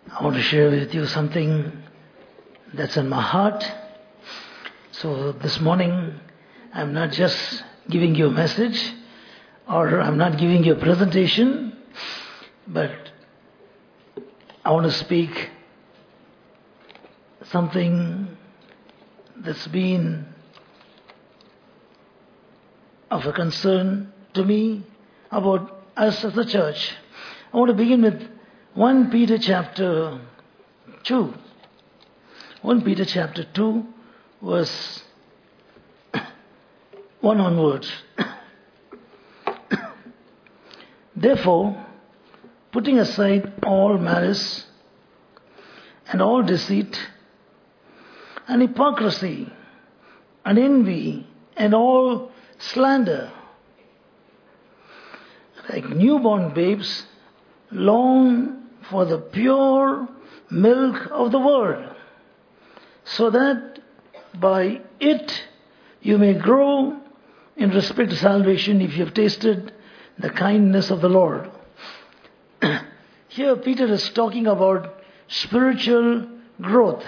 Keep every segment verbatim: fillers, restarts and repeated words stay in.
I want to share with you something that's in my heart. So this morning, I'm not just giving you a message, or I'm not giving you a presentation, but I want to speak something that's been of a concern to me about us as a church. I want to begin with First Peter chapter two. First Peter chapter two, verse one onwards. Therefore, putting aside all malice and all deceit and hypocrisy and envy and all slander, like newborn babes, long for the pure milk of the word, so that by it you may grow in respect to salvation, if you have tasted the kindness of the Lord. Here Peter is talking about spiritual growth.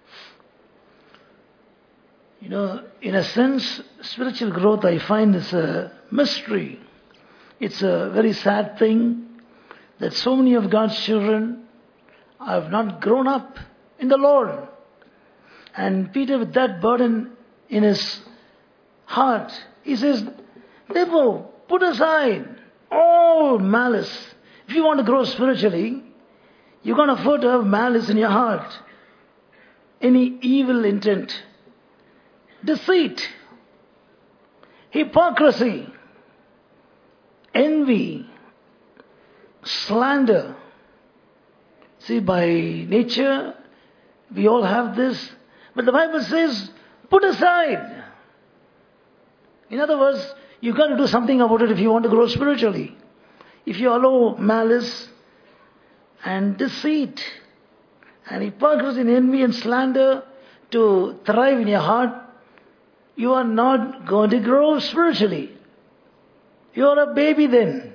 You know, in a sense, spiritual growth I find is a mystery. It's a very sad thing that so many of God's children have not grown up in the Lord. And Peter, with that burden in his heart, he says, therefore, put aside all malice. If you want to grow spiritually, you can't afford to have malice in your heart. Any evil intent, deceit, hypocrisy, envy, slander. See, by nature, we all have this. But the Bible says, put aside. In other words, you've got to do something about it if you want to grow spiritually. If you allow malice and deceit and hypocrisy and envy and slander to thrive in your heart, you are not going to grow spiritually. You are a baby then.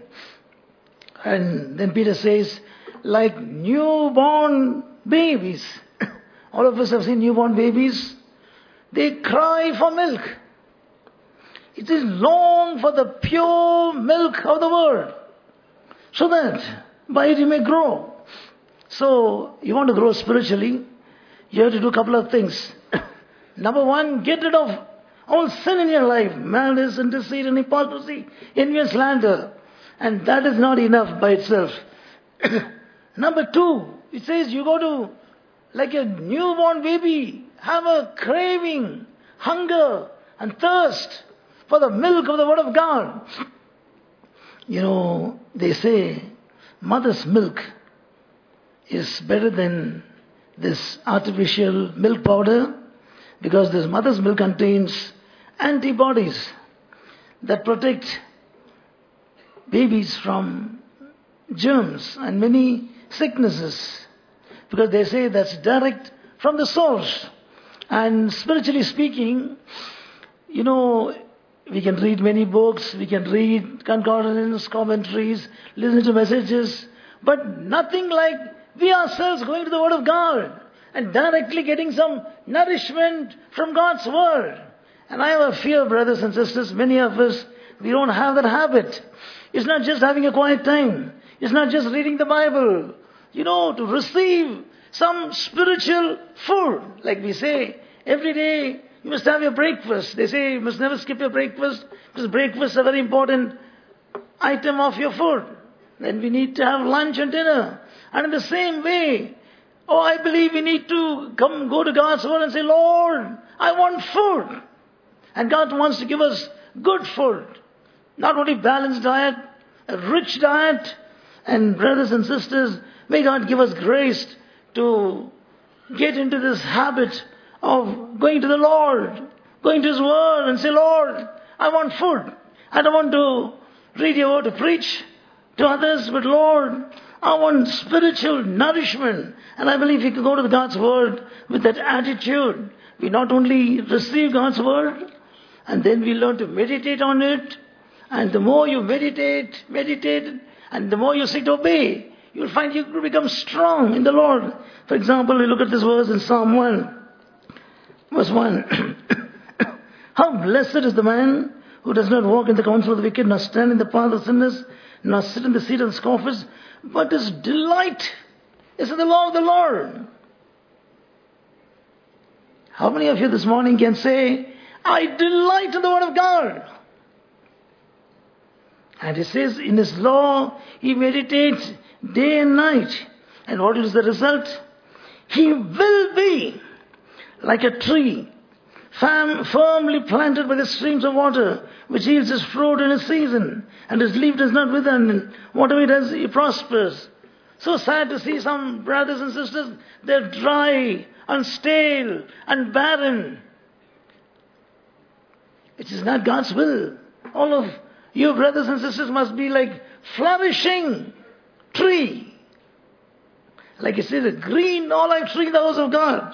And then Peter says, like newborn babies. All of us have seen newborn babies. They cry for milk. It is long for the pure milk of the word, so that by it you may grow. So, you want to grow spiritually, you have to do a couple of things. Number one, get rid of all sin in your life, malice and deceit and hypocrisy, envy and slander. And that is not enough by itself. Number two, it says you go to, like a newborn baby, have a craving, hunger and thirst for the milk of the Word of God. You know, they say mother's milk is better than this artificial milk powder, because this mother's milk contains antibodies that protect babies from germs and many sicknesses, because they say that's direct from the source. And spiritually speaking, you know, we can read many books, we can read concordance, commentaries, listen to messages, but nothing like we ourselves going to the Word of God and directly getting some nourishment from God's Word. And I have a fear, brothers and sisters, many of us, we don't have that habit. It's not just having a quiet time. It's not just reading the Bible. You know, to receive some spiritual food. Like we say, every day you must have your breakfast. They say you must never skip your breakfast, because breakfast is a very important item of your food. Then we need to have lunch and dinner. And in the same way, oh, I believe we need to come, go to God's Word and say, Lord, I want food. And God wants to give us good food. Not only balanced diet, a rich diet. And brothers and sisters, may God give us grace to get into this habit of going to the Lord, going to His Word and say, Lord, I want food. I don't want to read your Word to preach to others, but Lord, I want spiritual nourishment. And I believe if you can go to God's Word with that attitude, we not only receive God's Word, and then we learn to meditate on it. And the more you meditate, meditate, and the more you seek to obey, you'll find you become strong in the Lord. For example, we look at this verse in Psalm one, verse one. How blessed is the man who does not walk in the counsel of the wicked, nor stand in the path of sinners, nor sit in the seat of the scoffers, but his delight is in the law of the Lord. How many of you this morning can say, I delight in the word of God? And he says, in his law, he meditates day and night. And what is the result? He will be like a tree, firm, firmly planted by the streams of water, which yields his fruit in his season, and his leaf does not wither, and whatever he does, he prospers. So sad to see some brothers and sisters, they're dry and stale and barren. It is not God's will. All of you brothers and sisters must be like flourishing tree. Like it says, a green olive tree in the house of God.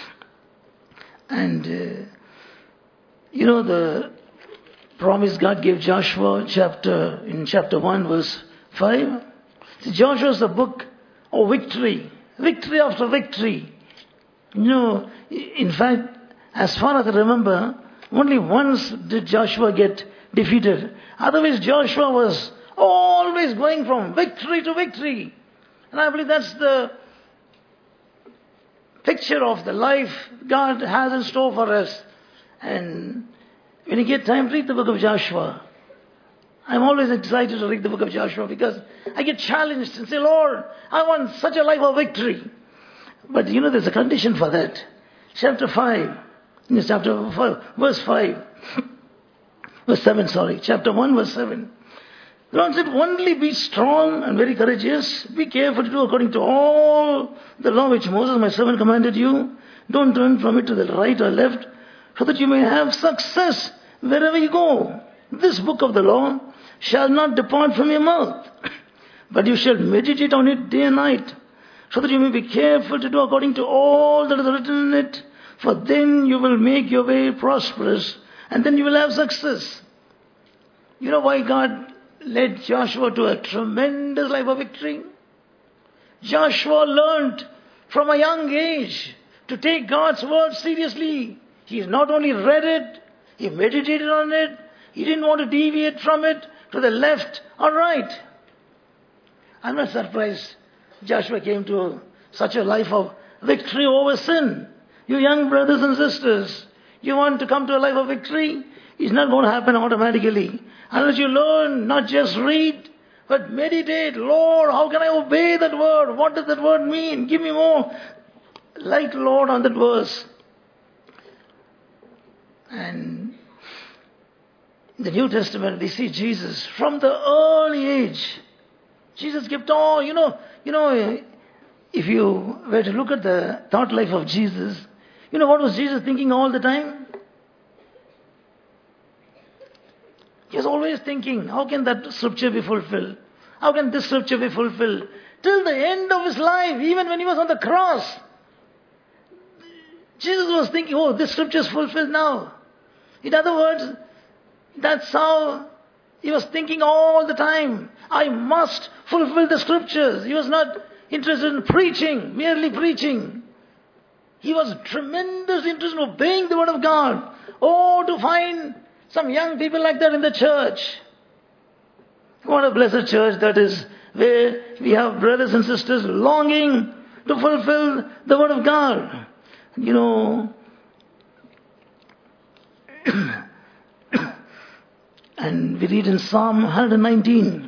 And, uh, you know, the promise God gave Joshua chapter in chapter one, verse five. See, Joshua is a book of victory. Victory after victory. You know, in fact, as far as I remember, only once did Joshua get defeated. Otherwise, Joshua was always going from victory to victory. And I believe that's the picture of the life God has in store for us. And when you get time, read the book of Joshua. I'm always excited to read the book of Joshua because I get challenged and say, Lord, I want such a life of victory. But you know, there's a condition for that. Chapter five, in this chapter five, verse five, verse seven, sorry, chapter one, verse seven. The Lord said, only be strong and very courageous. Be careful to do according to all the law which Moses, my servant, commanded you. Don't turn from it to the right or left, so that you may have success wherever you go. This book of the law shall not depart from your mouth, but you shall meditate on it day and night, so that you may be careful to do according to all that is written in it. For then you will make your way prosperous, and then you will have success. You know why God led Joshua to a tremendous life of victory? Joshua learned from a young age to take God's word seriously. He not only read it, he meditated on it. He didn't want to deviate from it to the left or right. I'm not surprised Joshua came to such a life of victory over sin. You young brothers and sisters, you want to come to a life of victory? It's not going to happen automatically. Unless you learn, not just read, but meditate. Lord, how can I obey that word? What does that word mean? Give me more light, Lord, on that verse. And in the New Testament, we see Jesus from the early age. Jesus kept on, you know, you know, if you were to look at the thought life of Jesus, you know what was Jesus thinking all the time? He was always thinking, how can that scripture be fulfilled? How can this scripture be fulfilled? Till the end of his life, even when he was on the cross, Jesus was thinking, oh, this scripture is fulfilled now. In other words, that's how he was thinking all the time. I must fulfill the scriptures. He was not interested in preaching, merely preaching. He was tremendously interested in obeying the word of God. Oh, to find some young people like that in the church. What a blessed church that is, where we have brothers and sisters longing to fulfill the word of God. You know, and we read in Psalm one nineteen.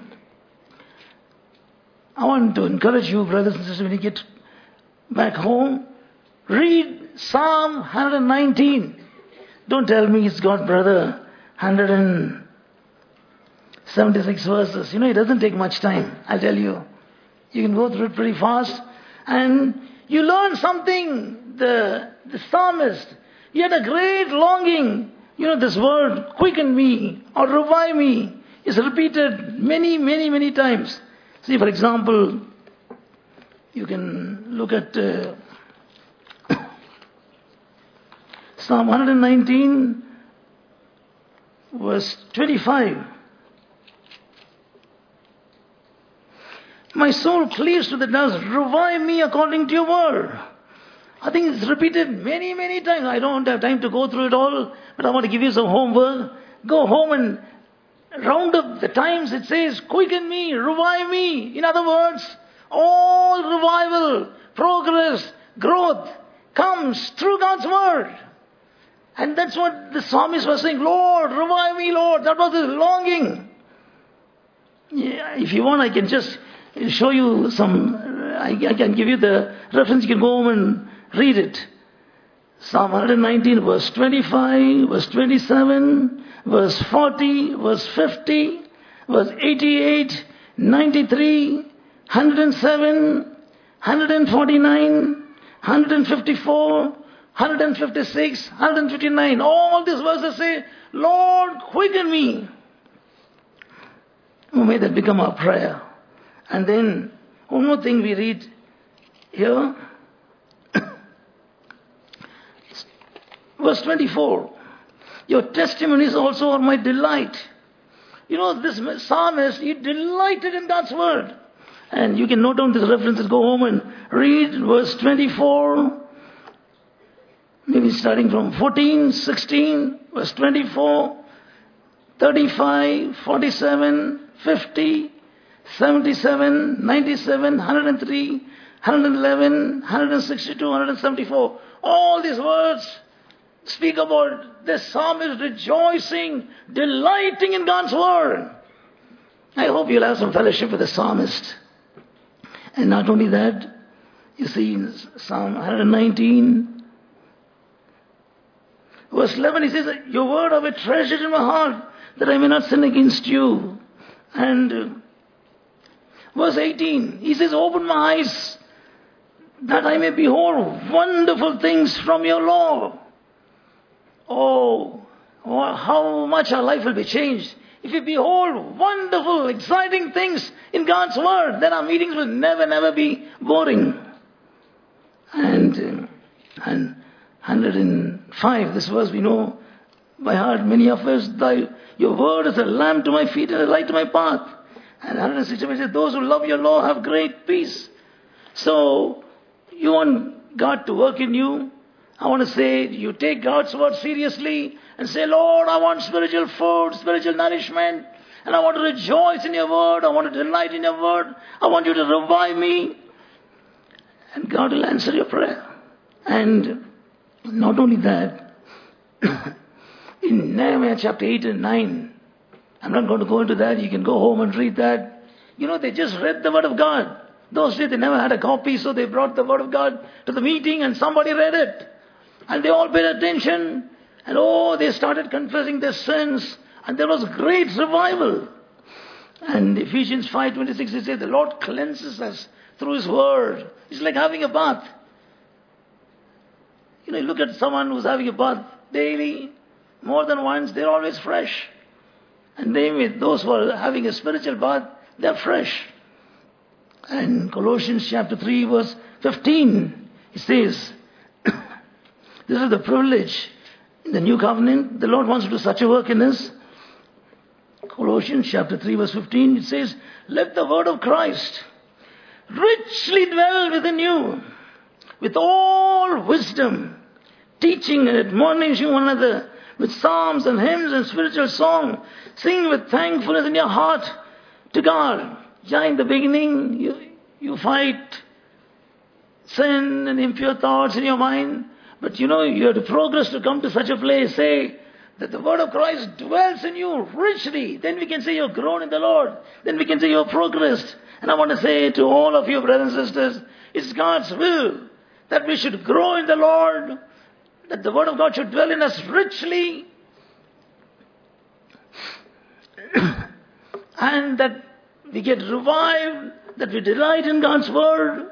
I want to encourage you, brothers and sisters, when you get back home, read Psalm one nineteen. Don't tell me it's got, brother, one hundred seventy-six verses. You know, it doesn't take much time, I'll tell you. You can go through it pretty fast. And you learn something. The, the psalmist, he had a great longing. You know, this word, quicken me or revive me, is repeated many, many, many times. See, for example, you can look at uh, Psalm one nineteen, verse twenty-five. My soul cleaves to the dust. Revive me according to your word. I think it's repeated many, many times. I don't have time to go through it all, but I want to give you some homework. Go home and round up the times it says, quicken me, revive me. In other words, all revival, progress, growth comes through God's word. And that's what the psalmist was saying, Lord, revive me, Lord. That was his longing. Yeah, if you want, I can just show you some, I, I can give you the reference. You can go home and read it. Psalm one nineteen, verse twenty-five, verse twenty-seven, verse forty, verse fifty, verse eighty-eight, ninety-three, one hundred seven, one hundred forty-nine, one hundred fifty-four, one hundred fifty-six, one hundred fifty-nine. All these verses say, Lord, quicken me. Oh, may that become our prayer. And then, one more thing we read here. Verse twenty-four. Your testimonies also are my delight. You know, this psalmist, he delighted in God's word. And you can note down these references, go home and read verse twenty-four. Maybe starting from fourteen, sixteen, verse twenty-four, thirty-five, forty-seven, fifty, seventy-seven, ninety-seven, one hundred three, one hundred eleven, one hundred sixty-two, one hundred seventy-four. All these words speak about the psalmist rejoicing, delighting in God's word. I hope you'll have some fellowship with the psalmist. And not only that, you see in Psalm one nineteen, verse eleven, he says, your word have I treasured in my heart, that I may not sin against you. And uh, verse eighteen, he says, open my eyes, that I may behold wonderful things from your law. Oh, how much our life will be changed. If we behold wonderful, exciting things in God's word, then our meetings will never, never be boring. And, uh, and one hundred five, this verse we know by heart, many of us, thy, your word is a lamp to my feet and a light to my path. And one hundred sixty says, those who love your law have great peace. So, you want God to work in you. I want to say, you take God's word seriously and say, Lord, I want spiritual food, spiritual nourishment, and I want to rejoice in your word, I want to delight in your word, I want you to revive me. And God will answer your prayer. And not only that, in Nehemiah chapter eight and nine, I'm not going to go into that, you can go home and read that. You know, they just read the word of God. Those days they never had a copy, so they brought the word of God to the meeting and somebody read it. And they all paid attention. And oh, they started confessing their sins. And there was great revival. And Ephesians five twenty-six, it says, the Lord cleanses us through His word. It's like having a bath. You know, you look at someone who's having a bath daily, more than once, they're always fresh. And they, with those who are having a spiritual bath, they're fresh. And Colossians chapter three, verse fifteen, it says, this is the privilege in the new covenant. The Lord wants to do such a work in us. Colossians chapter three, verse fifteen, it says, let the word of Christ richly dwell within you, with all wisdom, teaching and admonishing one another, with psalms and hymns and spiritual song, sing with thankfulness in your heart to God. Yeah, in the beginning, you, you fight sin and impure thoughts in your mind. But you know, you have to progress to come to such a place. Say that the word of Christ dwells in you richly. Then we can say you're grown in the Lord. Then we can say you're progressed. And I want to say to all of you, brothers and sisters, it's God's will that we should grow in the Lord, that the word of God should dwell in us richly, and that we get revived, that we delight in God's word.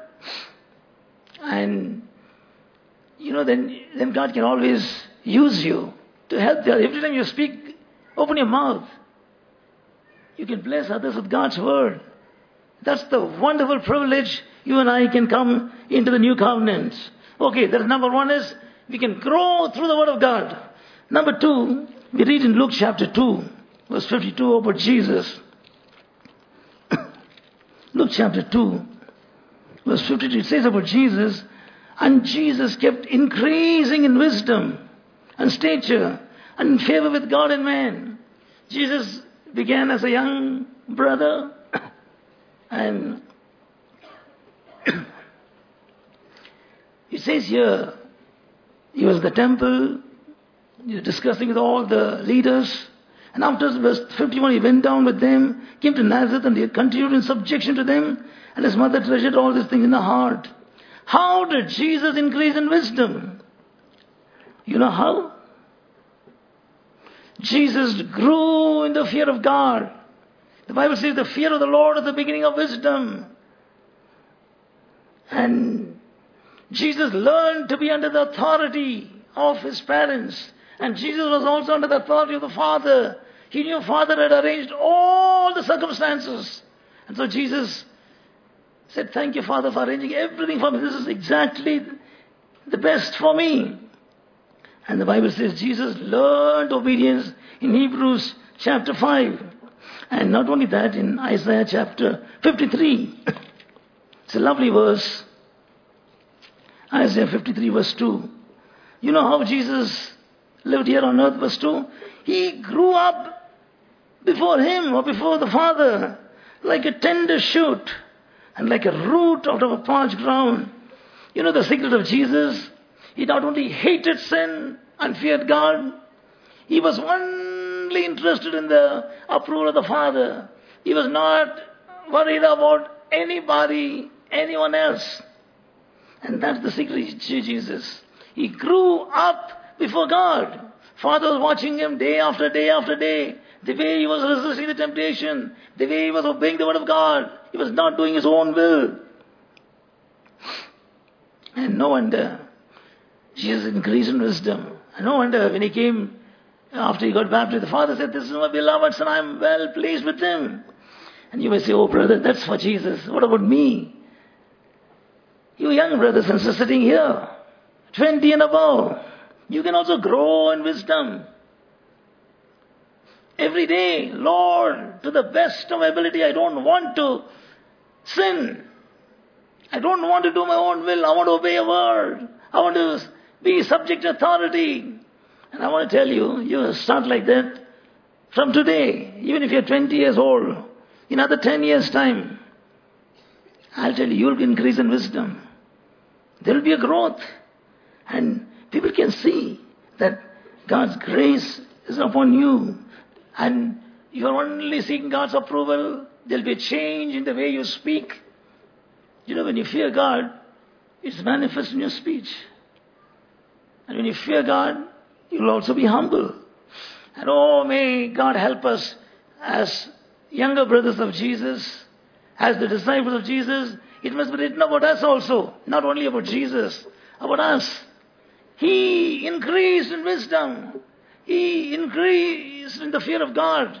And, you know, then, then God can always use you to help the other. Every time you speak, open your mouth. You can bless others with God's word. That's the wonderful privilege you and I can come into the new covenant. Okay, that's number one is we can grow through the word of God. Number two, we read in Luke chapter two, verse fifty-two about Jesus. Luke chapter two, verse fifty-two, it says about Jesus, and Jesus kept increasing in wisdom and stature and in favor with God and man. Jesus began as a young brother and it says here, he was in the temple, he was discussing with all the leaders, and after verse fifty-one, he went down with them, came to Nazareth, and he continued in subjection to them, and his mother treasured all these things in her heart. How did Jesus increase in wisdom? You know how? Jesus grew in the fear of God. The Bible says the fear of the Lord is the beginning of wisdom. And Jesus learned to be under the authority of his parents. And Jesus was also under the authority of the Father. He knew Father had arranged all the circumstances. And so Jesus said, thank you, Father, for arranging everything for me. This is exactly the best for me. And the Bible says Jesus learned obedience in Hebrews chapter five. And not only that, in Isaiah chapter fifty-three. It's a lovely verse. Isaiah fifty-three verse two. You know how Jesus lived here on earth, verse two? He grew up before him or before the Father like a tender shoot and like a root out of a parched ground. You know the secret of Jesus? He not only hated sin and feared God, he was only interested in the approval of the Father. He was not worried about anybody, anyone else. And that's the secret of Jesus. He grew up before God. Father was watching him day after day after day. The way he was resisting the temptation. The way he was obeying the word of God. He was not doing his own will. And no wonder Jesus increased in wisdom. And no wonder when he came, after he got baptized, the Father said, this is my beloved Son, I am well pleased with him. And you may say, oh brother, that's for Jesus. What about me? You young brothers and sisters sitting here, twenty and above, you can also grow in wisdom. Every day, Lord, to the best of my ability, I don't want to sin. I don't want to do my own will. I want to obey a word. I want to be subject to authority. And I want to tell you, you start like that from today. Even if you're twenty years old, in another ten years' time, I'll tell you, you'll increase in wisdom. There will be a growth. And people can see that God's grace is upon you. And you're only seeking God's approval. There'll be a change in the way you speak. You know, when you fear God, it's manifest in your speech. And when you fear God, you'll also be humble. And oh, may God help us as younger brothers of Jesus, as the disciples of Jesus. It must be written about us also, not only about Jesus, about us. He increased in wisdom. He increased in the fear of God.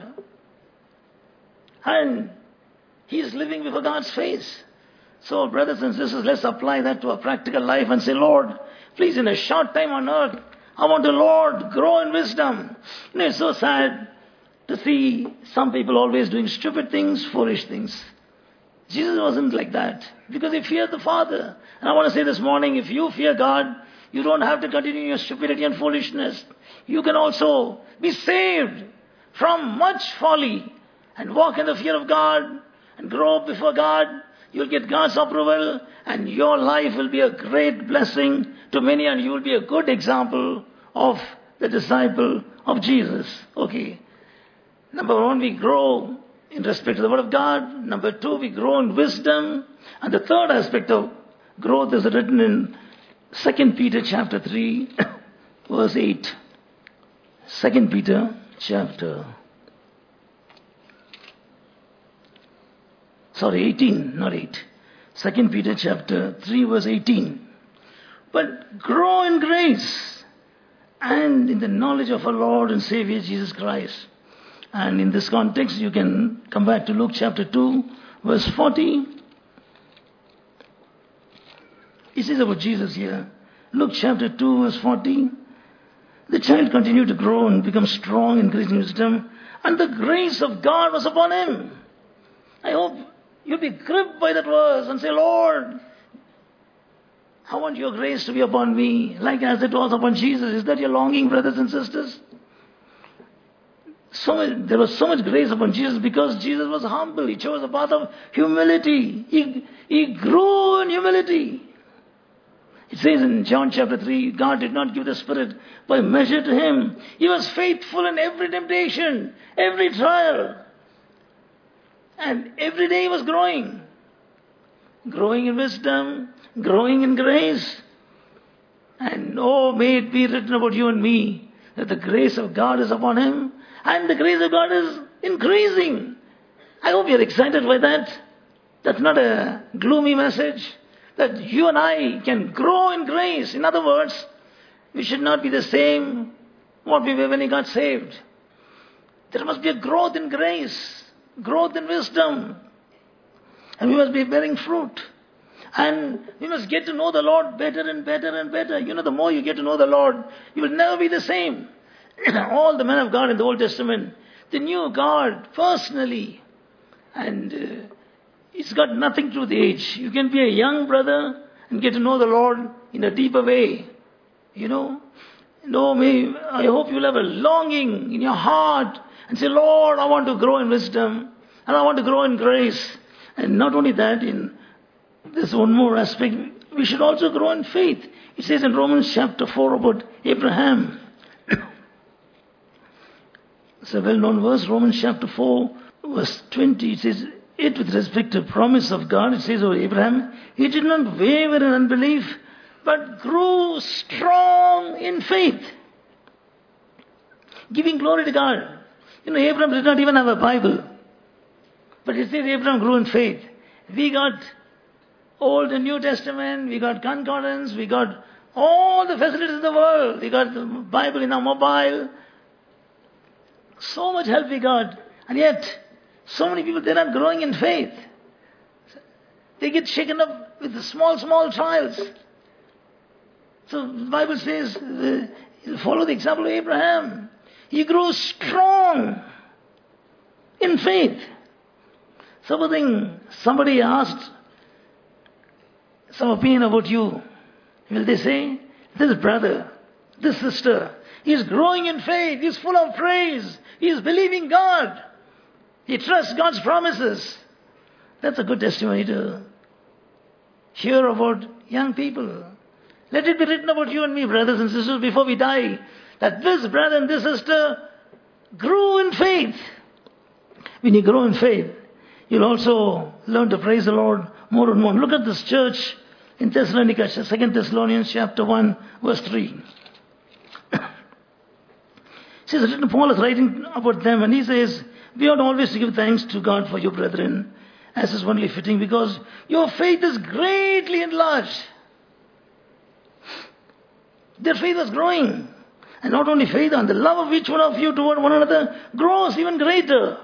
And he is living before God's face. So, brothers and sisters, let's apply that to our practical life and say, Lord, please, in a short time on earth, I want the Lord grow in wisdom. You know, it's so sad to see some people always doing stupid things, foolish things. Jesus wasn't like that because he feared the Father. And I want to say this morning, if you fear God, you don't have to continue your stupidity and foolishness. You can also be saved from much folly and walk in the fear of God and grow up before God. You'll get God's approval and your life will be a great blessing to many and you will be a good example of the disciple of Jesus. Okay. Number one, we grow in respect to the word of God. Number two, we grow in wisdom. And the third aspect of growth is written in Second Peter chapter three, verse eight. Second Peter chapter, sorry, eighteen, not eight. Second Peter chapter three, verse eighteen. But grow in grace and in the knowledge of our Lord and Savior Jesus Christ. And in this context, you can come back to Luke chapter two, verse forty. It says about Jesus here. Luke chapter two, verse forty. The child continued to grow and become strong, increasing wisdom, and the grace of God was upon him. I hope You'll be gripped by that verse and say, Lord, I want your grace to be upon me, like as it was upon Jesus. Is that your longing, brothers and sisters? So much, there was so much grace upon Jesus because Jesus was humble. He chose a path of humility. He, he grew in humility. It says in John chapter three, God did not give the Spirit by measure to him. He was faithful in every temptation, every trial. And every day he was growing. Growing in wisdom, growing in grace. And oh, may it be written about you and me that the grace of God is upon him. And the grace of God is increasing. I hope you're excited by that. That's not a gloomy message. That you and I can grow in grace. In other words, we should not be the same what we were when we got saved. There must be a growth in grace, growth in wisdom. And we must be bearing fruit. And we must get to know the Lord better and better and better. You know, the more you get to know the Lord, you will never be the same. All the men of God in the Old Testament, they knew God personally. And uh, it's got nothing to do with age. You can be a young brother and get to know the Lord in a deeper way. You know? No, may, I hope you'll have a longing in your heart and say, Lord, I want to grow in wisdom and I want to grow in grace. And not only that, in this one more aspect, we should also grow in faith. It says in Romans chapter four about Abraham. It's a well-known verse, Romans chapter four, verse twenty. It says, it with respect to promise of God, it says of Abraham, he did not waver in unbelief, but grew strong in faith, giving glory to God. You know, Abraham did not even have a Bible. But it says Abraham grew in faith. We got Old and New Testament, we got concordance, we got all the facilities in the world. We got the Bible in our mobile. So much help we got. And yet, so many people, they're not growing in faith. They get shaken up with the small, small trials. So the Bible says, uh, follow the example of Abraham. He grew strong in faith. Supposing somebody asked some opinion about you, will they say, this brother, this sister, he's growing in faith, he's full of praise, he's believing God, he trusts God's promises. That's a good testimony to hear about young people. Let it be written about you and me, brothers and sisters, before we die, that this brother and this sister grew in faith. When you grow in faith, you'll also learn to praise the Lord more and more. Look at this church in Thessalonica, Second Thessalonians chapter one, verse three. It says, written, Paul is writing about them, and he says, we ought always to give thanks to God for you, brethren, as is only fitting, because your faith is greatly enlarged. Their faith was growing. And not only faith, and the love of each one of you toward one another grows even greater.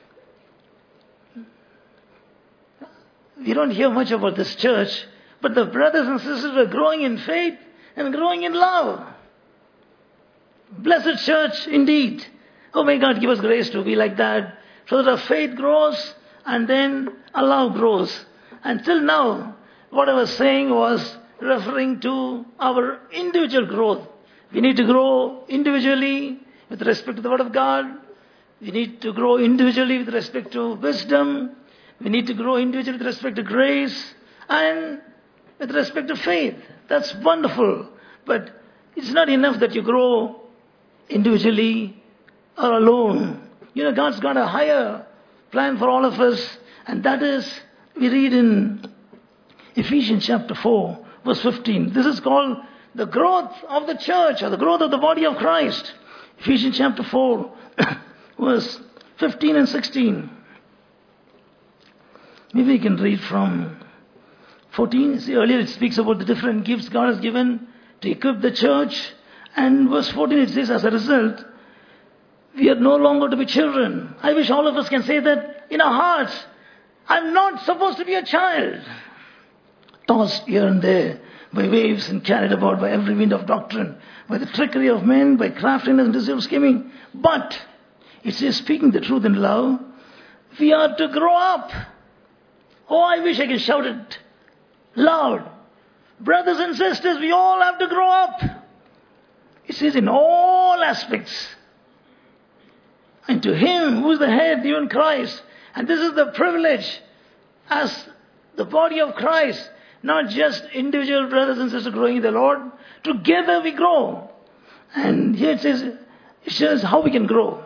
We don't hear much about this church, but the brothers and sisters were growing in faith and growing in love. Blessed church indeed. Oh, may God give us grace to be like that, so that our faith grows and then our love grows. Until now, what I was saying was referring to our individual growth. We need to grow individually with respect to the Word of God. We need to grow individually with respect to wisdom. We need to grow individually with respect to grace and with respect to faith. That's wonderful. But it's not enough that you grow individually or alone. You know, God's got a higher plan for all of us. And that is, we read in Ephesians chapter four, verse fifteen. This is called the growth of the church, or the growth of the body of Christ. Ephesians chapter four, verse fifteen and sixteen. Maybe we can read from fourteen. See, earlier it speaks about the different gifts God has given to equip the church. And verse fourteen it says, as a result, we are no longer to be children. I wish all of us can say that in our hearts. I'm not supposed to be a child. Tossed here and there by waves and carried about by every wind of doctrine, by the trickery of men, by craftiness and deceitful scheming. But it says, speaking the truth in love, we are to grow up Oh, I wish I could shout it loud. Brothers and sisters, we all have to grow up. It says in all aspects. And to Him who is the head, even Christ. And this is the privilege as the body of Christ. Not just individual brothers and sisters growing in the Lord. Together we grow. And here it says, it shows how we can grow.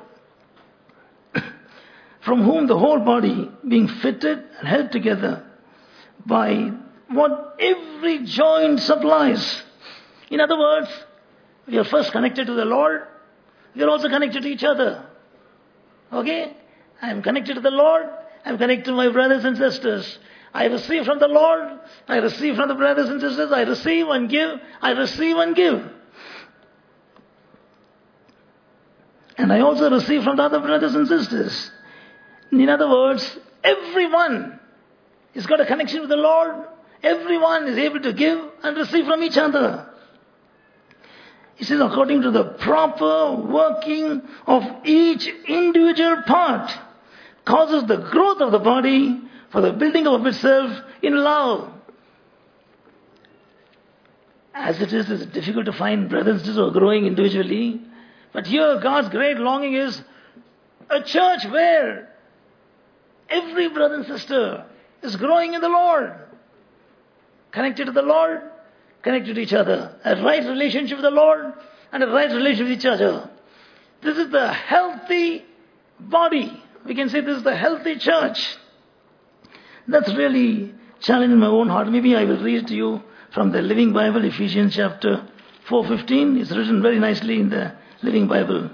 From whom the whole body being fitted and held together by what every joint supplies. In other words, we are first connected to the Lord. We are also connected to each other. Okay? I am connected to the Lord. I am connected to my brothers and sisters. I receive from the Lord. I receive from the brothers and sisters. I receive and give. I receive and give. And I also receive from the other brothers and sisters. In other words, everyone has got a connection with the Lord. Everyone is able to give and receive from each other. It says according to the proper working of each individual part causes the growth of the body for the building of itself in love. As it is, it's difficult to find brothers and sisters who are growing individually. But here God's great longing is a church where every brother and sister is growing in the Lord. Connected to the Lord, connected to each other. A right relationship with the Lord and a right relationship with each other. This is the healthy body. We can say this is the healthy church. That's really challenging my own heart. Maybe I will read to you from the Living Bible, Ephesians chapter four fifteen. It's written very nicely in the Living Bible.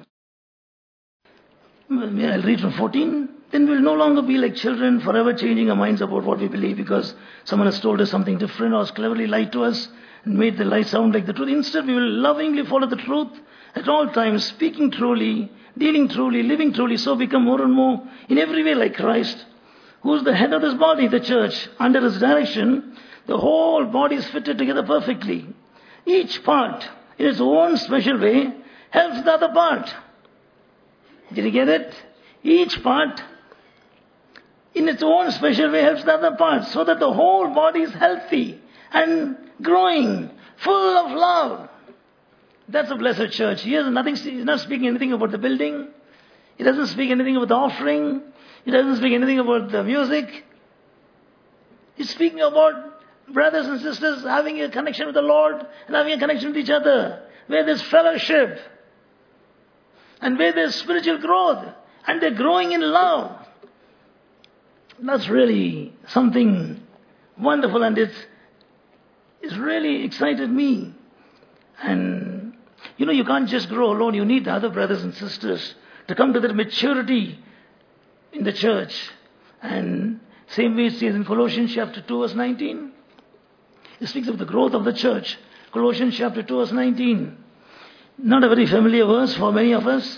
I'll read from fourteen. Then we'll no longer be like children, forever changing our minds about what we believe because someone has told us something different or has cleverly lied to us and made the lie sound like the truth. Instead, we will lovingly follow the truth at all times, speaking truly, dealing truly, living truly, so become more and more in every way like Christ, who is the head of this body, the church. Under His direction, the whole body is fitted together perfectly. Each part, in its own special way, helps the other part. Did you get it? Each part, in its own special way, helps the other part, so that the whole body is healthy and growing, full of love. That's a blessed church. He has nothing. He's not speaking anything about the building. He doesn't speak anything about the offering. He doesn't speak anything about the music. He's speaking about brothers and sisters having a connection with the Lord and having a connection with each other, where there's fellowship and where there's spiritual growth and they're growing in love. That's really something wonderful, and it's, it's really excited me. And, you know, you can't just grow alone. You need the other brothers and sisters to come to that maturity in the church. And same way it says in Colossians chapter two verse nineteen. It speaks of the growth of the church. Colossians chapter two verse nineteen. Not a very familiar verse for many of us.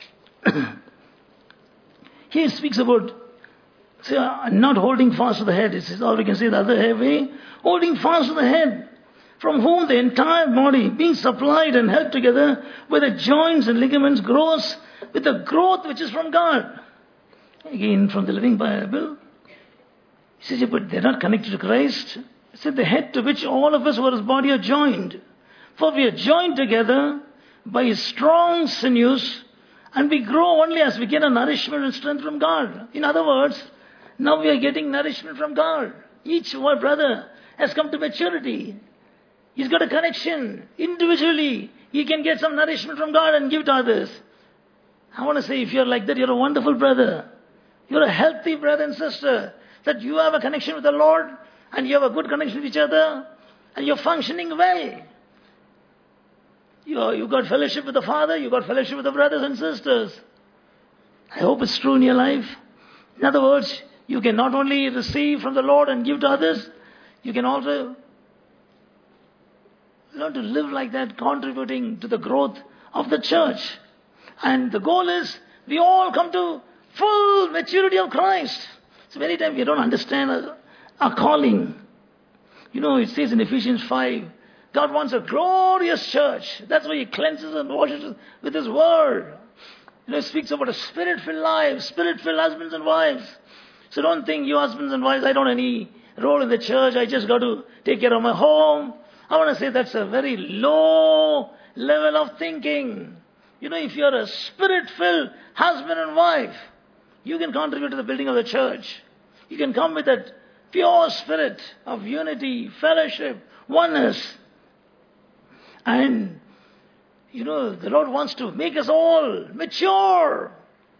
Here it speaks about say, not holding fast to the head. It says, or we can say the other way, holding fast to the head, from whom the entire body, being supplied and held together with the joints and ligaments, grows with the growth which is from God. Again, from the Living Bible, he says, but they're not connected to Christ. He said, the head to which all of us who are His body are joined. For we are joined together by His strong sinews, and we grow only as we get a nourishment and strength from God. In other words, now we are getting nourishment from God. Each one brother has come to maturity. He's got a connection. Individually, he can get some nourishment from God and give to others. I want to say, if you're like that, you're a wonderful brother. You're a healthy brother and sister. That you have a connection with the Lord, and you have a good connection with each other, and you're functioning well. You you got fellowship with the Father, you got fellowship with the brothers and sisters. I hope it's true in your life. In other words, you can not only receive from the Lord and give to others, you can also learn to live like that, contributing to the growth of the church. And the goal is, we all come to full maturity of Christ. So many times we don't understand our, our calling. You know, it says in Ephesians five, God wants a glorious church. That's why He cleanses and washes with His word. You know, He speaks about a spirit-filled life, spirit-filled husbands and wives. So don't think, you husbands and wives, I don't have any role in the church. I just got to take care of my home. I want to say that's a very low level of thinking. You know, if you're a spirit-filled husband and wife, you can contribute to the building of the church. You can come with that pure spirit of unity, fellowship, oneness. And, you know, the Lord wants to make us all mature.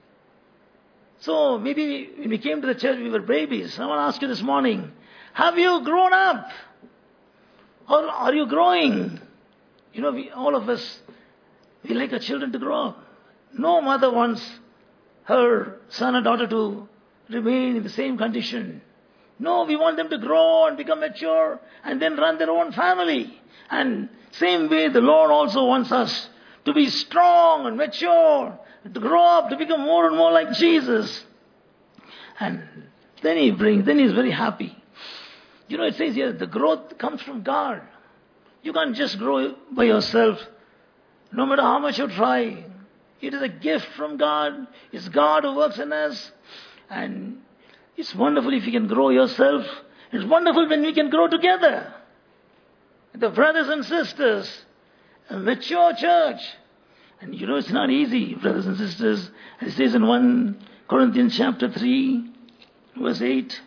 So maybe when we came to the church, we were babies. I want to ask you this morning, have you grown up? Or are you growing? You know, we, all of us, we like our children to grow up. No mother wants her son or daughter to remain in the same condition. No, we want them to grow and become mature and then run their own family. And same way, the Lord also wants us to be strong and mature, to grow up, to become more and more like Jesus. And then He brings, then He's very happy. You know, it says here, the growth comes from God. You can't just grow by yourself, no matter how much you try. It is a gift from God. It's God who works in us. And it's wonderful if you can grow yourself. It's wonderful when we can grow together. The brothers and sisters, a mature church. And you know, it's not easy, brothers and sisters. It says in First Corinthians chapter three, verse eight.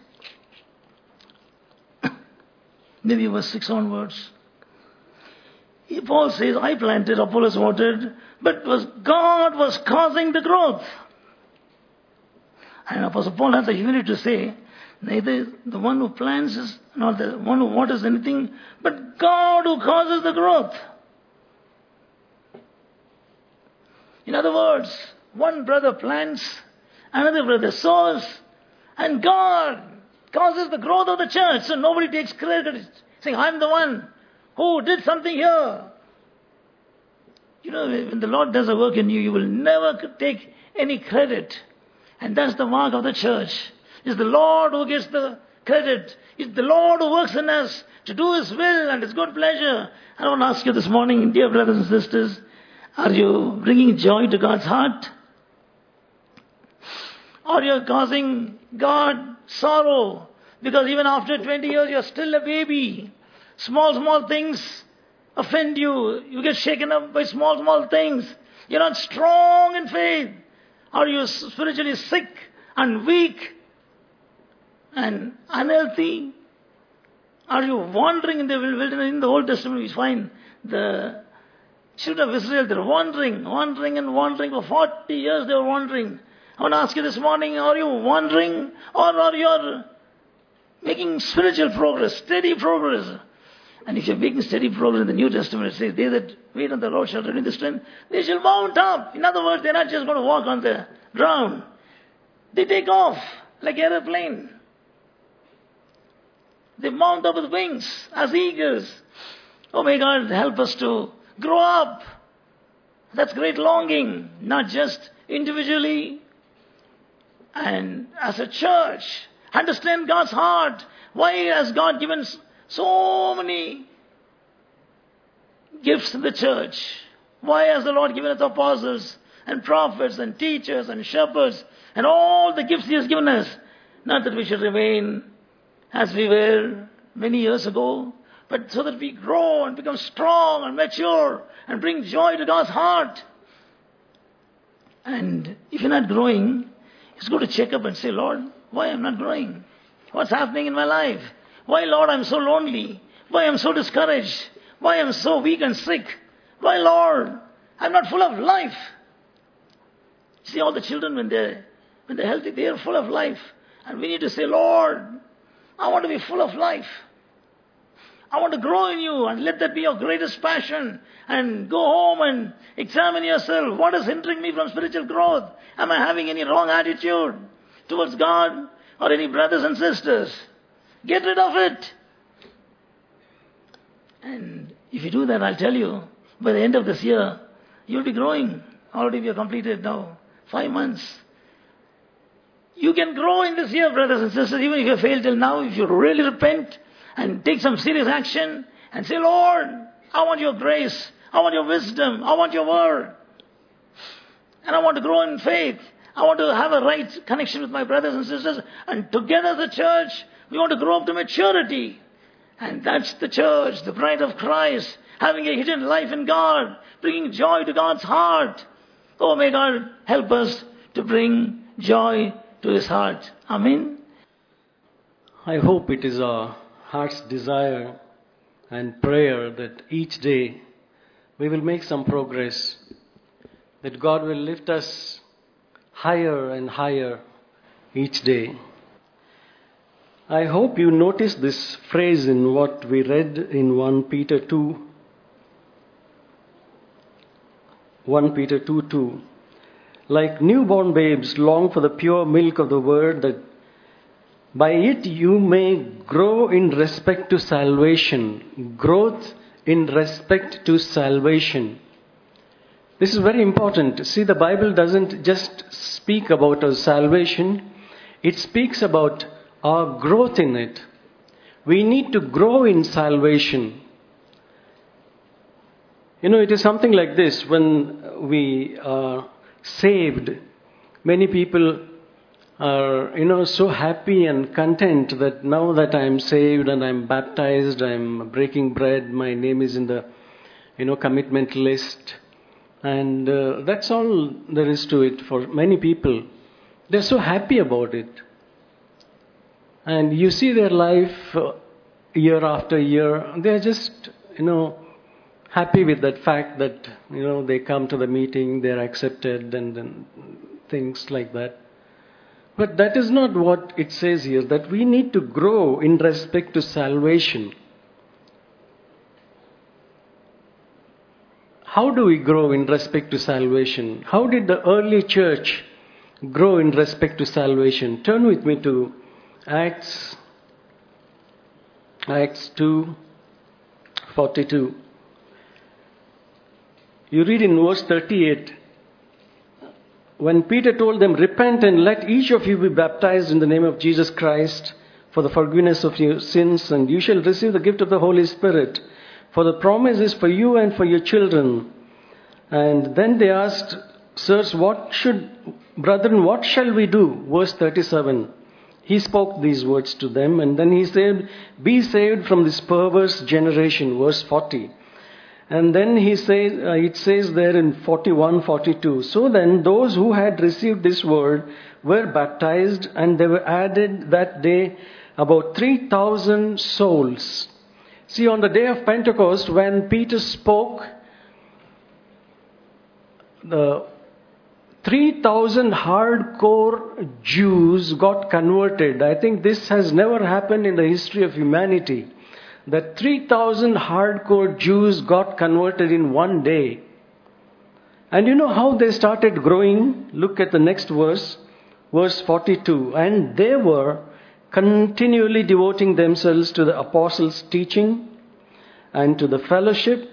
Maybe verse six onwards. Paul says, I planted, Apollos watered, but was God was causing the growth. And Apostle Paul has the humility to say, neither the one who plants is not the one who waters anything, but God who causes the growth. In other words, one brother plants, another brother sows, and God causes the growth of the church. So nobody takes credit, saying, I'm the one who did something here. You know, when the Lord does a work in you, you will never take any credit. And that's the mark of the church. It's the Lord who gets the credit. It's the Lord who works in us to do His will and His good pleasure. I want to ask you this morning, dear brothers and sisters, are you bringing joy to God's heart? Or you're causing God sorrow? Because even after twenty years, you're still a baby. Small, small things offend you. You get shaken up by small, small things. You're not strong in faith. Are you spiritually sick and weak and unhealthy? Are you wandering in the wilderness? In the Old Testament, we find the children of Israel, they're wandering, wandering and wandering. For forty years they were wandering. I want to ask you this morning, are you wandering or are you making spiritual progress, steady progress? And if you're making steady progress in the New Testament, it says, they that wait on the Lord shall renew the strength, they shall mount up. In other words, they're not just going to walk on the ground. They take off like an airplane. They mount up with wings as eagles. Oh may God help us to grow up. That's great longing, not just individually and as a church. Understand God's heart. Why has God given so many gifts in the church? Why has the Lord given us apostles and prophets and teachers and shepherds and all the gifts He has given us? Not that we should remain as we were many years ago, but so that we grow and become strong and mature and bring joy to God's heart. And if you're not growing, it's good to check up and say, Lord, why am I not growing? What's happening in my life? Why, Lord, I'm so lonely? Why I'm so discouraged? Why I'm so weak and sick? Why, Lord, I'm not full of life? See, all the children, when they're, when they're healthy, they're full of life. And we need to say, Lord, I want to be full of life. I want to grow in you, and let that be your greatest passion. And go home and examine yourself. What is hindering me from spiritual growth? Am I having any wrong attitude towards God or any brothers and sisters? Get rid of it. And if you do that, I'll tell you, by the end of this year, you'll be growing. Already we have completed now five months. You can grow in this year, brothers and sisters, even if you failed till now. If you really repent and take some serious action and say, Lord, I want your grace. I want your wisdom. I want your word. And I want to grow in faith. I want to have a right connection with my brothers and sisters. And together as a church, we want to grow up to maturity. And that's the church, the bride of Christ, having a hidden life in God, bringing joy to God's heart. Oh, may God help us to bring joy to His heart. Amen. I hope it is our heart's desire and prayer that each day we will make some progress, that God will lift us higher and higher each day. I hope you noticed this phrase in what we read in First Peter two. First Peter two two. Like newborn babes long for the pure milk of the word, that by it you may grow in respect to salvation. Growth in respect to salvation. This is very important. See, the Bible doesn't just speak about our salvation. It speaks about our growth in it. We need to grow in salvation. You know, it is something like this. When we are saved, many people are, you know, so happy and content that now that I am saved and I am baptized, I am breaking bread, my name is in the, you know, commitment list. And uh, that's all there is to it for many people. They're so happy about it. And you see their life uh, year after year, they're just, you know, happy with that fact that, you know, they come to the meeting, they're accepted and, and things like that. But that is not what it says here, that we need to grow in respect to salvation. How do we grow in respect to salvation? How did the early church grow in respect to salvation? Turn with me to Acts, Acts two forty-two. You read in verse thirty-eight, when Peter told them, repent and let each of you be baptized in the name of Jesus Christ for the forgiveness of your sins, and you shall receive the gift of the Holy Spirit. For the promise is for you and for your children. And then they asked, sirs, what should, brethren, what shall we do? Verse thirty-seven. He spoke these words to them, and then he said, be saved from this perverse generation. Verse forty. And then he says, uh, it says there in forty-one, forty-two. So then those who had received this word were baptized, and they were added that day about three thousand souls. See, on the day of Pentecost, when Peter spoke, the three thousand hardcore Jews got converted. I think this has never happened in the history of humanity. That three thousand hardcore Jews got converted in one day. And you know how they started growing? Look at the next verse, verse forty-two. And they were continually devoting themselves to the apostles' teaching and to the fellowship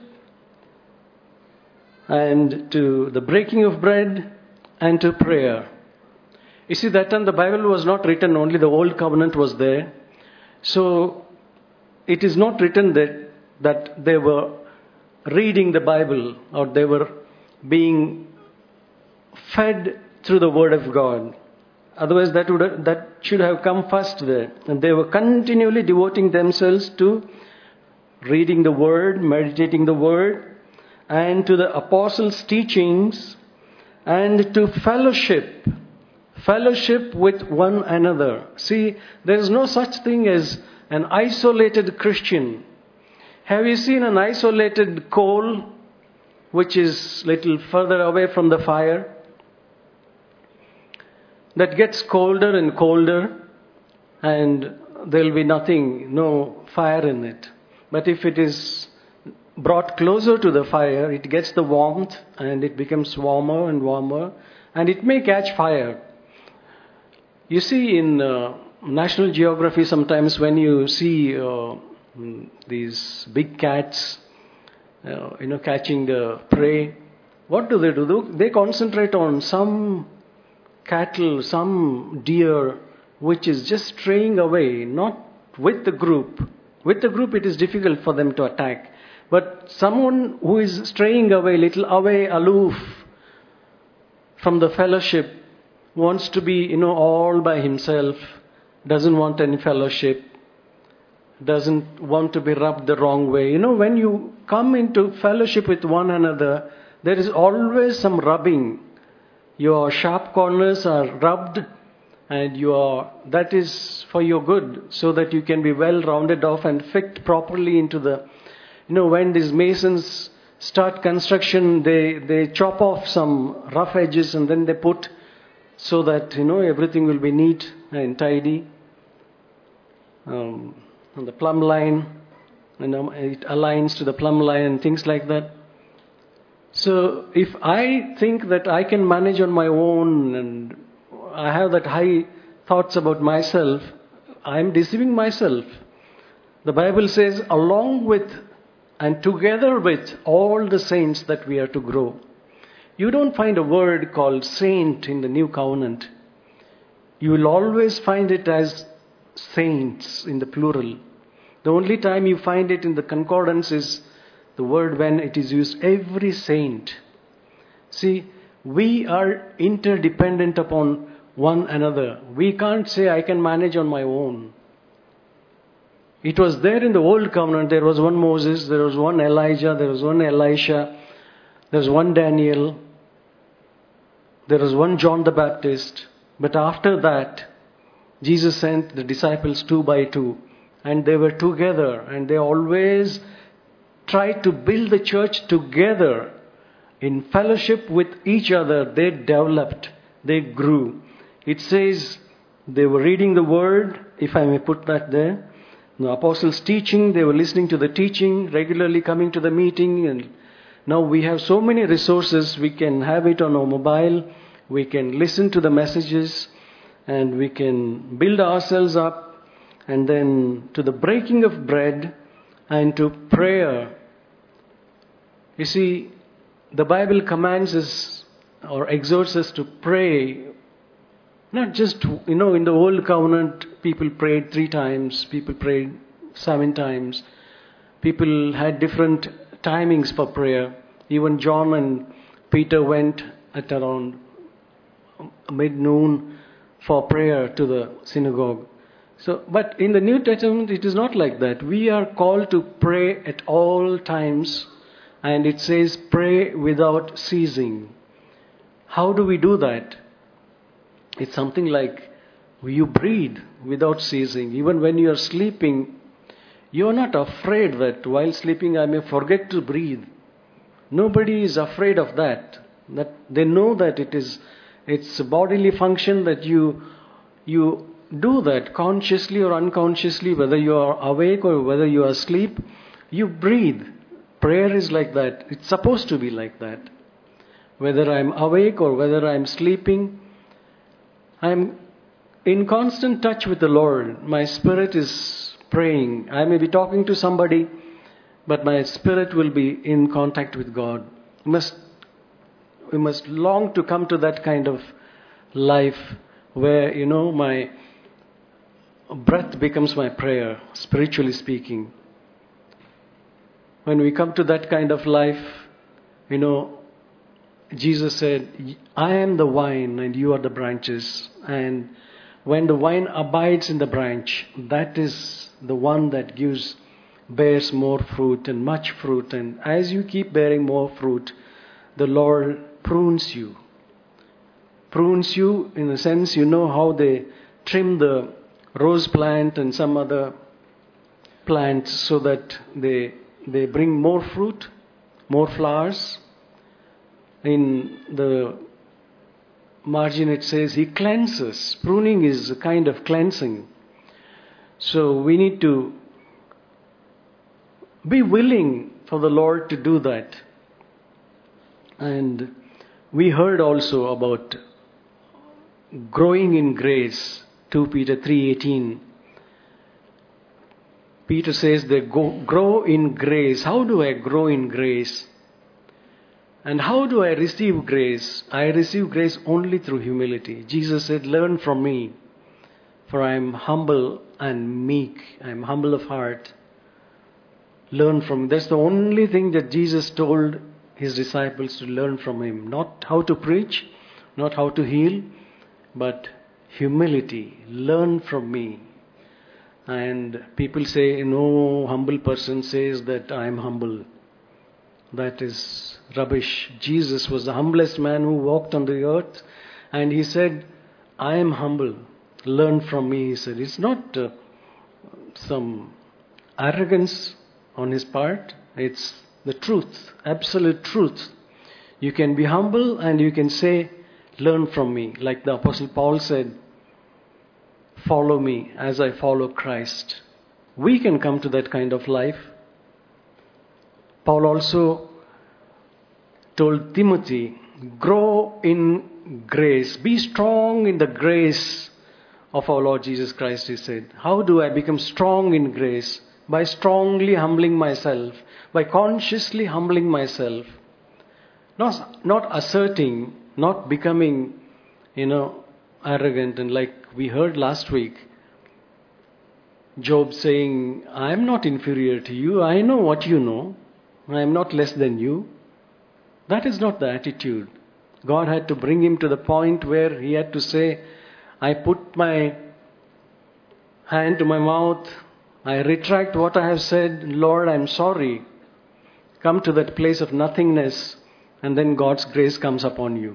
and to the breaking of bread and to prayer. You see, that time the Bible was not written, only the Old Covenant was there. So it is not written that, that they were reading the Bible or they were being fed through the Word of God. Otherwise, that would have, that should have come first there. And they were continually devoting themselves to reading the Word, meditating the Word, and to the apostles' teachings, and to fellowship. Fellowship with one another. See, there is no such thing as an isolated Christian. Have you seen an isolated coal which is little further away from the fire? That gets colder and colder, and there will be nothing, no fire in it. But if it is brought closer to the fire, it gets the warmth and it becomes warmer and warmer, and it may catch fire. You see in uh, National Geography sometimes when you see uh, these big cats, uh, you know, catching the prey, what do they do? They concentrate on some cattle, some deer, which is just straying away, not with the group. With the group it is difficult for them to attack. But someone who is straying away, little away, aloof from the fellowship, wants to be, you know, all by himself, doesn't want any fellowship, doesn't want to be rubbed the wrong way. You know, when you come into fellowship with one another, there is always some rubbing. Your sharp corners are rubbed, and you are, that is for your good, so that you can be well rounded off and fit properly into the, you know, when these masons start construction, they, they chop off some rough edges and then they put so that, you know, everything will be neat and tidy. Um, on the plumb line, you know, it aligns to the plumb line and things like that. So if I think that I can manage on my own and I have that high thoughts about myself, I am deceiving myself. The Bible says, along with and together with all the saints that we are to grow. You don't find a word called saint in the New Covenant. You will always find it as saints in the plural. The only time you find it in the concordance is the word when it is used, every saint. See, we are interdependent upon one another. We can't say I can manage on my own. It was there in the Old Covenant. There was one Moses, there was one Elijah, there was one Elisha, there was one Daniel, there was one John the Baptist. But after that, Jesus sent the disciples two by two. And they were together. And they always tried to build the church together. In fellowship with each other, they developed. They grew. It says they were reading the word, if I may put that there. The apostles' teaching, they were listening to the teaching, regularly coming to the meeting. And now we have so many resources. We can have it on our mobile. We can listen to the messages. And we can build ourselves up. And then to the breaking of bread and to prayer. You see, the Bible commands us or exhorts us to pray. Not just, you know, in the Old Covenant, people prayed three times. People prayed seven times. People had different timings for prayer. Even John and Peter went at around mid-noon for prayer to the synagogue. So, but in the New Testament, it is not like that. We are called to pray at all times. And it says, pray without ceasing. How do we do that? It's something like you breathe without ceasing. Even when you are sleeping, you are not afraid that while sleeping I may forget to breathe. Nobody is afraid of that. That they know that it is, it's a bodily function that you, you do that consciously or unconsciously, whether you are awake or whether you are asleep, you breathe. Prayer is like that. It's supposed to be like that. Whether I'm awake or whether I'm sleeping, I'm in constant touch with the Lord. My spirit is praying. I may be talking to somebody, but my spirit will be in contact with God. We must, we must long to come to that kind of life where, you know, my breath becomes my prayer, spiritually speaking. When we come to that kind of life, you know, Jesus said, I am the vine and you are the branches. And when the vine abides in the branch, that is the one that gives, bears more fruit and much fruit. And as you keep bearing more fruit, the Lord prunes you. Prunes you in the sense, you know how they trim the rose plant and some other plants so that they they bring more fruit, more flowers. In the margin it says He cleanses. Pruning is a kind of cleansing. So we need to be willing for the Lord to do that. And we heard also about growing in grace, Second Peter three eighteen. Peter says they go, grow in grace. How do I grow in grace? And how do I receive grace? I receive grace only through humility. Jesus said, learn from me, for I am humble and meek. I am humble of heart. Learn from me. That's the only thing that Jesus told His disciples to learn from Him. Not how to preach, not how to heal. but humility. Learn from me. And people say, no humble person says that I am humble. That is rubbish. Jesus was the humblest man who walked on the earth, and he said, I am humble. Learn from me, he said. It's not uh, some arrogance on his part. It's the truth, absolute truth. You can be humble and you can say, learn from me. Like the Apostle Paul said, follow me as I follow Christ. We can come to that kind of life. Paul also told Timothy, grow in grace. Be strong in the grace of our Lord Jesus Christ, he said. How do I become strong in grace? By strongly humbling myself, by consciously humbling myself. Not, not asserting, not becoming, you know, arrogant. And like we heard last week, Job saying, I am not inferior to you. I know what you know. I am not less than you. That is not the attitude. God had to bring him to the point where he had to say, I put my hand to my mouth. I retract what I have said. Lord, I am sorry. Come to that place of nothingness, and then God's grace comes upon you.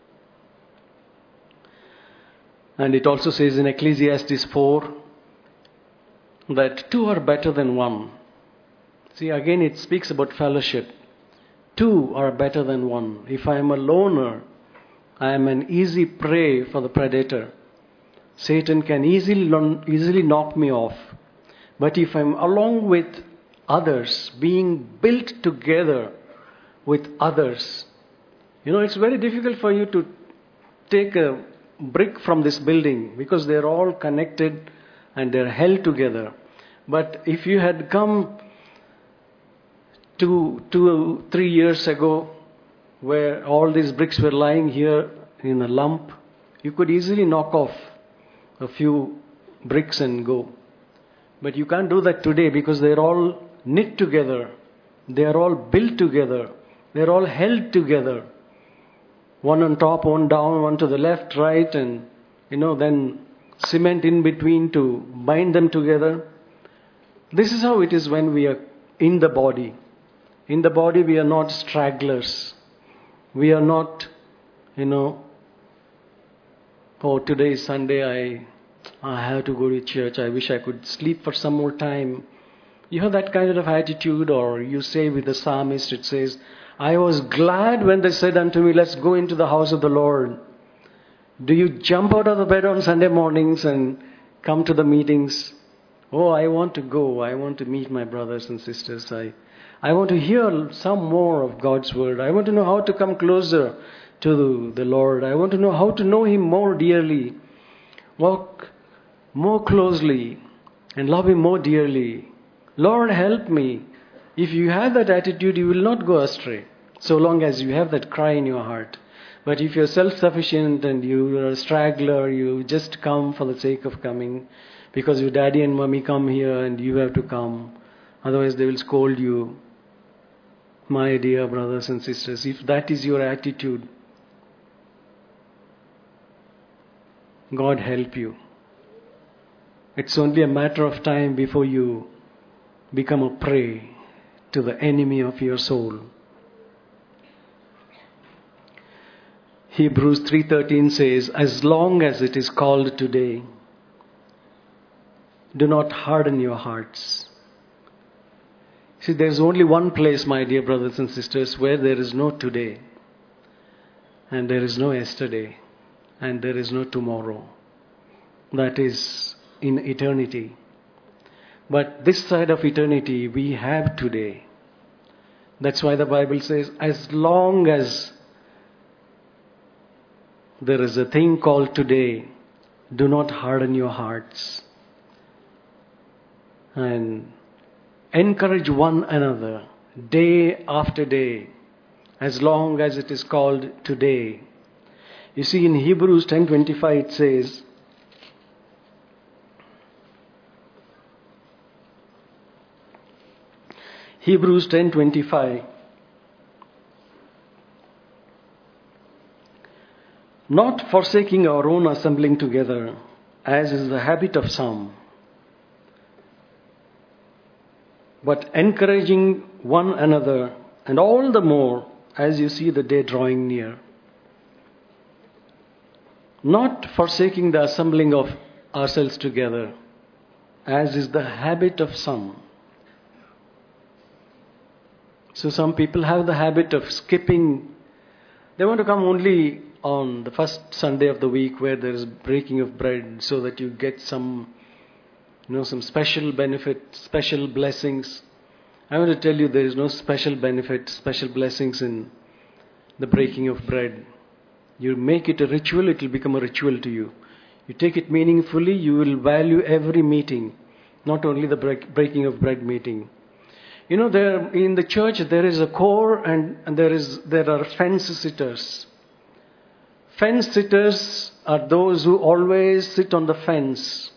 And it also says in Ecclesiastes four that two are better than one. See, again it speaks about fellowship. Two are better than one. If I am a loner, I am an easy prey for the predator. Satan can easily, easily knock me off. But if I am along with others, being built together with others, you know, it's very difficult for you to take a brick from this building because they're all connected and they're held together. But if you had come two, two, three years ago where all these bricks were lying here in a lump, you could easily knock off a few bricks and go. But you can't do that today because they're all knit together. They're all built together. They're all held together. One on top, one down, one to the left, right, and, you know, then cement in between to bind them together. This is how it is when we are in the body. In the body, we are not stragglers. We are not, you know, oh, today is Sunday, I, I have to go to church. I wish I could sleep for some more time. You have that kind of attitude, or you say with the psalmist, it says, I was glad when they said unto me, let's go into the house of the Lord. Do you jump out of the bed on Sunday mornings and come to the meetings? Oh, I want to go. I want to meet my brothers and sisters. I, I want to hear some more of God's word. I want to know how to come closer to the Lord. I want to know how to know Him more dearly, walk more closely, and love Him more dearly. Lord, help me. If you have that attitude, you will not go astray, so long as you have that cry in your heart. But if you're self-sufficient and you're a straggler, you just come for the sake of coming, because your daddy and mommy come here and you have to come, otherwise they will scold you. My dear brothers and sisters, if that is your attitude, God help you. It's only a matter of time before you become a prey to the enemy of your soul. Hebrews three thirteen says, as long as it is called today, do not harden your hearts. See, there's only one place, my dear brothers and sisters, where there is no today, and there is no yesterday, and there is no tomorrow. That is in eternity. But this side of eternity, we have today. That's why the Bible says, as long as there is a thing called today, do not harden your hearts. And encourage one another day after day, as long as it is called today. You see, in Hebrews ten twenty-five it says, Hebrews ten twenty-five, Not forsaking our own assembling together, as is the habit of some, but encouraging one another, and all the more as you see the day drawing near. Not forsaking the assembling of ourselves together, as is the habit of some. So some people have the habit of skipping. They want to come only on the first Sunday of the week where there is breaking of bread, so that you get some, you know, some special benefit, special blessings. I want to tell you, there is no special benefit, special blessings in the breaking of bread. You make it a ritual, it will become a ritual to you. You take it meaningfully, you will value every meeting, not only the break, breaking of bread meeting. You know, there in the church there is a core and, and there is there are fence sitters. Fence sitters are those who always sit on the fence.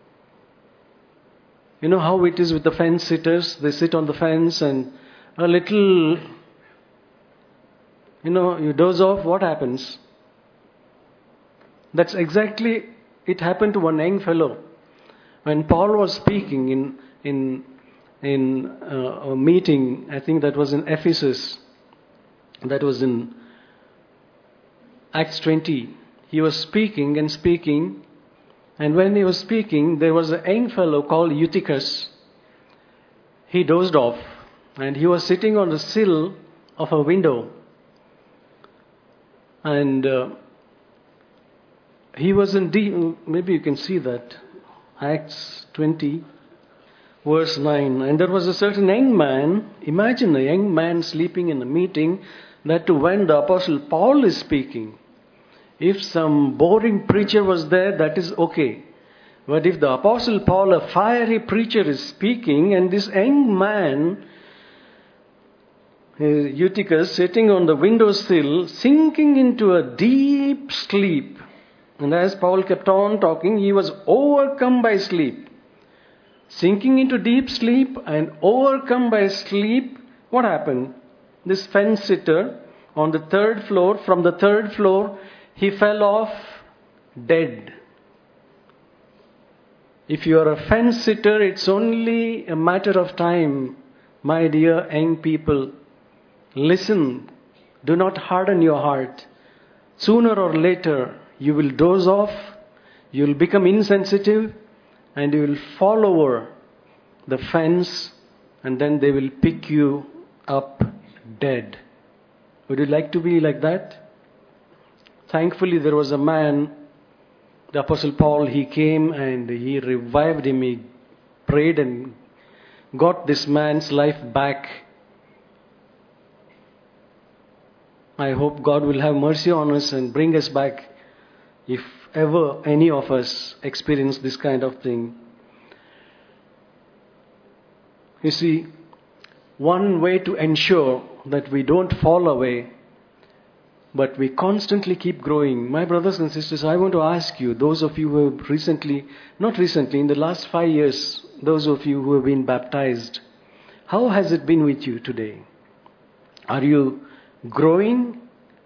You know how it is with the fence sitters? They sit on the fence and a little, you know, you doze off, what happens? That's exactly, it happened to one young fellow. When Paul was speaking in in in uh, a meeting, I think that was in Ephesus, that was in Acts twenty. He was speaking and speaking, and when he was speaking, there was a young fellow called Eutychus. He dozed off, and he was sitting on the sill of a window. And uh, he was in deep, maybe you can see that, Acts twenty, verse nine. And there was a certain young man, imagine a young man sleeping in a meeting, that to when the Apostle Paul is speaking. If some boring preacher was there, that is okay. But if the Apostle Paul, a fiery preacher, is speaking, and this young man, Eutychus, sitting on the windowsill, sinking into a deep sleep. And as Paul kept on talking, he was overcome by sleep. Sinking into deep sleep and overcome by sleep, what happened? This fence sitter on the third floor, from the third floor, he fell off dead. If you are a fence sitter, it's only a matter of time, my dear young people. Listen, do not harden your heart. Sooner or later, you will doze off, you will become insensitive, and you will fall over the fence, and then they will pick you up dead. Would you like to be like that? Thankfully, there was a man, the Apostle Paul, he came and he revived him. He prayed and got this man's life back. I hope God will have mercy on us and bring us back if ever any of us experience this kind of thing. You see, one way to ensure that we don't fall away, but we constantly keep growing. My brothers and sisters, I want to ask you, those of you who have recently, not recently, in the last five years, those of you who have been baptized, how has it been with you today? Are you growing?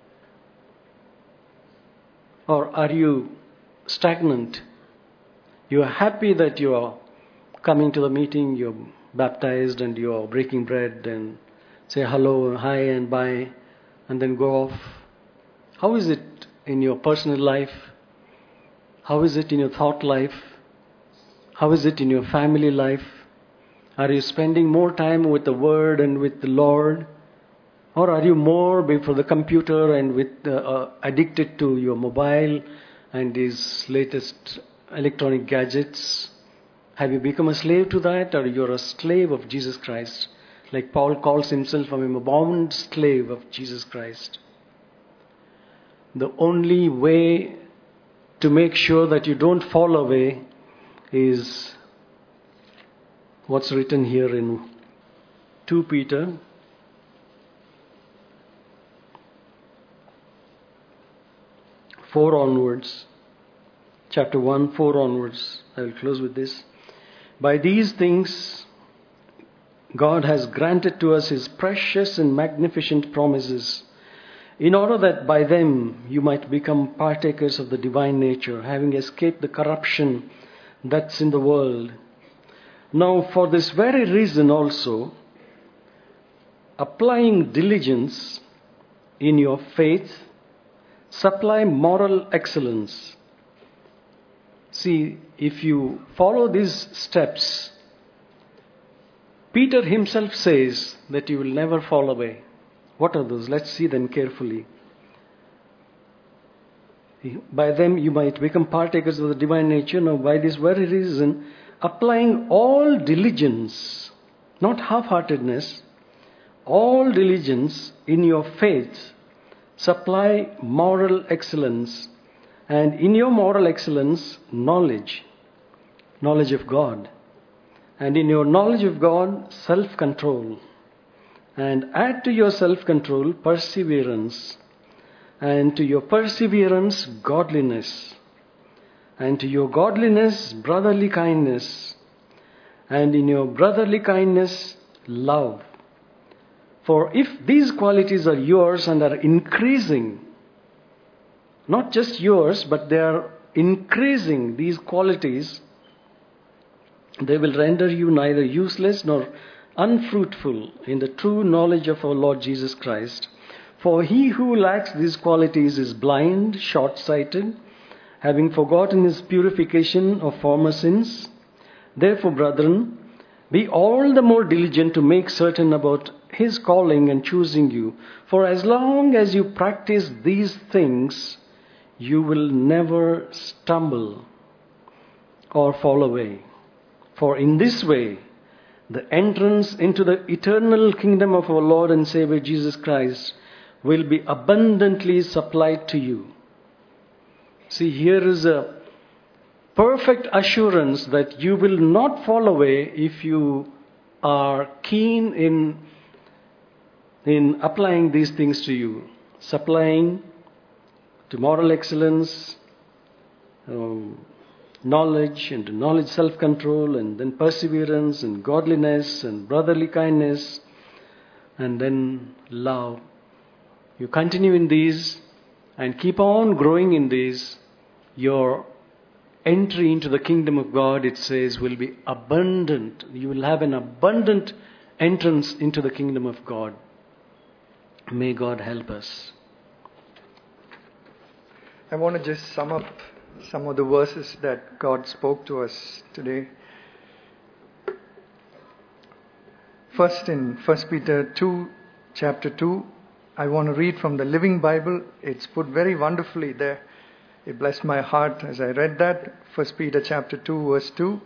Or are you stagnant? You are happy that you are coming to the meeting, you're baptized and you're breaking bread and say hello, hi and bye, and then go off. How is it in your personal life? How is it in your thought life? How is it in your family life? Are you spending more time with the Word and with the Lord? Or are you more before the computer and with uh, uh, addicted to your mobile and these latest electronic gadgets? Have you become a slave to that, or you're a slave of Jesus Christ? Like Paul calls himself, I'm a bond slave of Jesus Christ. The only way to make sure that you don't fall away is what's written here in Second Peter four onwards, chapter one, four onwards. I will close with this. By these things, God has granted to us His precious and magnificent promises, in order that by them you might become partakers of the divine nature, having escaped the corruption that's in the world. Now, for this very reason also, applying diligence in your faith, supply moral excellence. See, if you follow these steps, Peter himself says that you will never fall away. What are those? Let's see them carefully. By them you might become partakers of the divine nature. Now, by this very reason, applying all diligence, not half-heartedness, all diligence in your faith, supply moral excellence, and in your moral excellence, knowledge, knowledge of God, and in your knowledge of God, self-control, and add to your self-control perseverance, and to your perseverance, godliness, and to your godliness, brotherly kindness, and in your brotherly kindness, love. For if these qualities are yours and are increasing, not just yours, but they are increasing, these qualities, they will render you neither useless nor unfruitful in the true knowledge of our Lord Jesus Christ. For he who lacks these qualities is blind, short-sighted, having forgotten his purification of former sins. Therefore, brethren, be all the more diligent to make certain about his calling and choosing you. For as long as you practice these things, you will never stumble or fall away. For in this way, the entrance into the eternal kingdom of our Lord and Savior Jesus Christ will be abundantly supplied to you. See, here is a perfect assurance that you will not fall away if you are keen in, in applying these things to you. Supplying to moral excellence, um, knowledge, and to knowledge self-control, and then perseverance, and godliness, and brotherly kindness, and then love. You continue in these and keep on growing in these, your entry into the kingdom of God, it says, will be abundant. You will have an abundant entrance into the kingdom of God. May God help us. I want to just sum up some of the verses that God spoke to us today. First, in First Peter two, chapter two, I want to read from the Living Bible. It's put very wonderfully there. It blessed my heart as I read that. First Peter chapter two, verse two.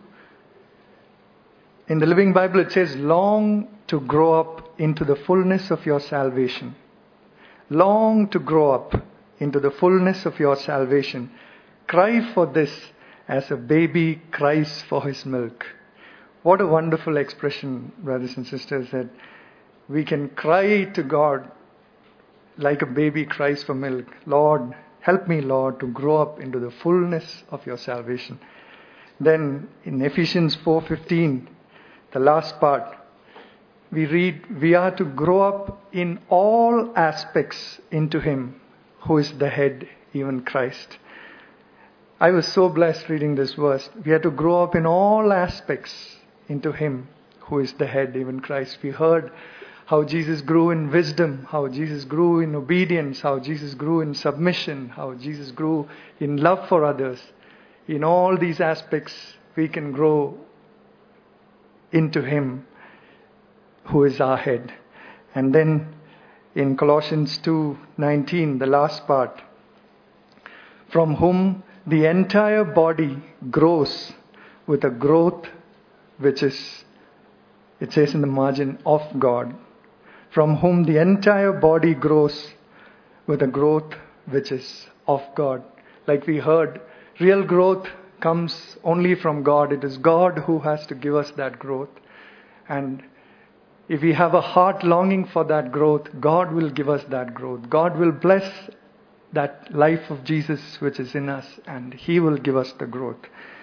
In the Living Bible it says, long to grow up into the fullness of your salvation. Long to grow up into the fullness of your salvation. Cry for this as a baby cries for his milk. What a wonderful expression, brothers and sisters, that we can cry to God like a baby cries for milk. Lord, help me, Lord, to grow up into the fullness of your salvation. Then in Ephesians four fifteen, the last part, we read, we are to grow up in all aspects into him who is the head, even Christ. I was so blessed reading this verse. We are to grow up in all aspects into him who is the head, even Christ. We heard how Jesus grew in wisdom, how Jesus grew in obedience, how Jesus grew in submission, how Jesus grew in love for others. In all these aspects, we can grow into him who is our head. And then in Colossians two nineteen, the last part, from whom the entire body grows with a growth which is, it says in the margin, of God. From whom the entire body grows with a growth which is of God. Like we heard, real growth comes only from God. It is God who has to give us that growth. And if we have a heart longing for that growth, God will give us that growth. God will bless that life of Jesus which is in us, and he will give us the growth.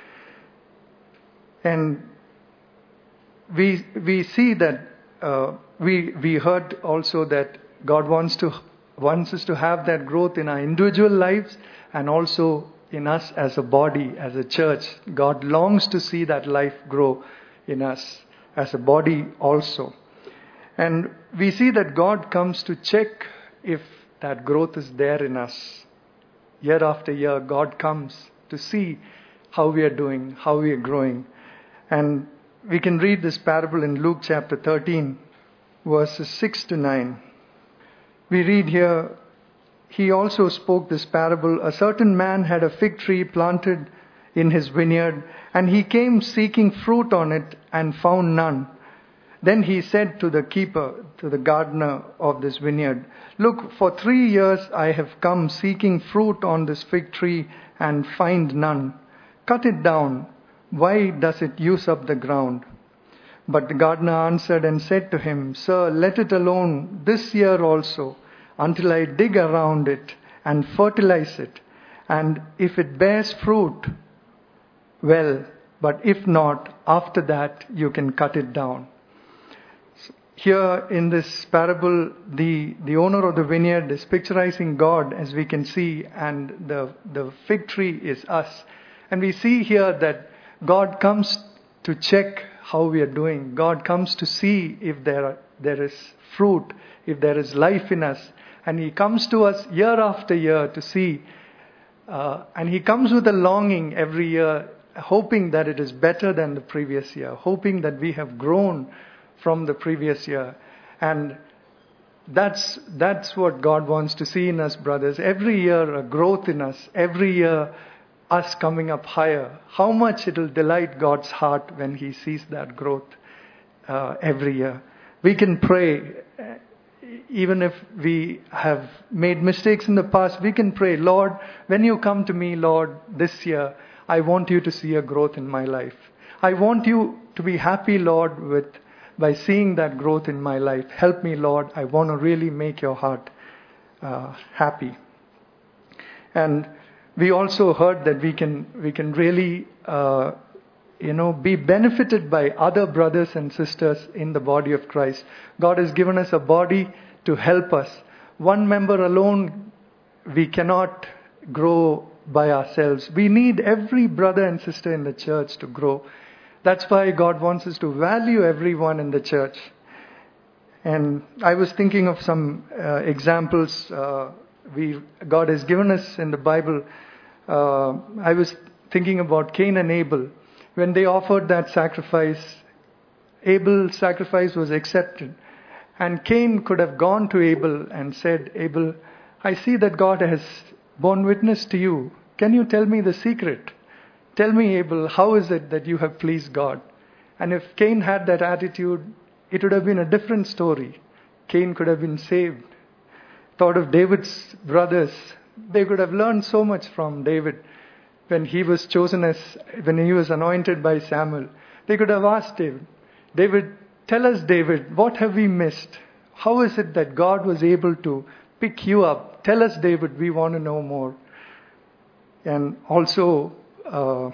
And we we see that uh, we we heard also that God wants to wants us to have that growth in our individual lives and also in us as a body, as a church. God longs to see that life grow in us as a body also. And we see that God comes to check if that growth is there in us. Year after year, God comes to see how we are doing, how we are growing. And we can read this parable in Luke chapter thirteen, verses six to nine. We read here, he also spoke this parable. A certain man had a fig tree planted in his vineyard, and he came seeking fruit on it and found none. Then he said to the keeper, to the gardener of this vineyard, look, for three years I have come seeking fruit on this fig tree and find none. Cut it down. Why does it use up the ground? But the gardener answered and said to him, Sir, let it alone this year also, until I dig around it and fertilize it. And if it bears fruit, well, but if not, after that you can cut it down. Here in this parable, the, the owner of the vineyard is picturizing God, as we can see, and the, the fig tree is us. And we see here that God comes to check how we are doing. God comes to see if there are, there is fruit, if there is life in us. And He comes to us year after year to see. Uh, and He comes with a longing every year, hoping that it is better than the previous year, hoping that we have grown from the previous year. And that's that's what God wants to see in us, brothers. Every year a growth in us, every year us coming up higher. How much it will delight God's heart when He sees that growth uh, every year. We can pray, even if we have made mistakes in the past, we can pray, Lord, when you come to me, Lord, this year, I want you to see a growth in my life. I want you to be happy, Lord, with by seeing that growth in my life. Help me, Lord. I want to really make your heart uh, happy. And we also heard that we can we can really uh, you know be benefited by other brothers and sisters in the body of Christ. God has given us a body to help us. One member alone, we cannot grow by ourselves. We need every brother and sister in the church to grow. That's why God wants us to value everyone in the church. And I was thinking of some uh, examples uh, we God has given us in the Bible. Uh, I was thinking about Cain and Abel. When they offered that sacrifice, Abel's sacrifice was accepted. And Cain could have gone to Abel and said, Abel, I see that God has borne witness to you. Can you tell me the secret? Tell me, Abel, how is it that you have pleased God? And if Cain had that attitude, it would have been a different story. Cain could have been saved. Thought of David's brothers. They could have learned so much from David when he was chosen as, when he was anointed by Samuel. They could have asked David, David, tell us, David, what have we missed? How is it that God was able to pick you up? Tell us, David, we want to know more. And also, Uh,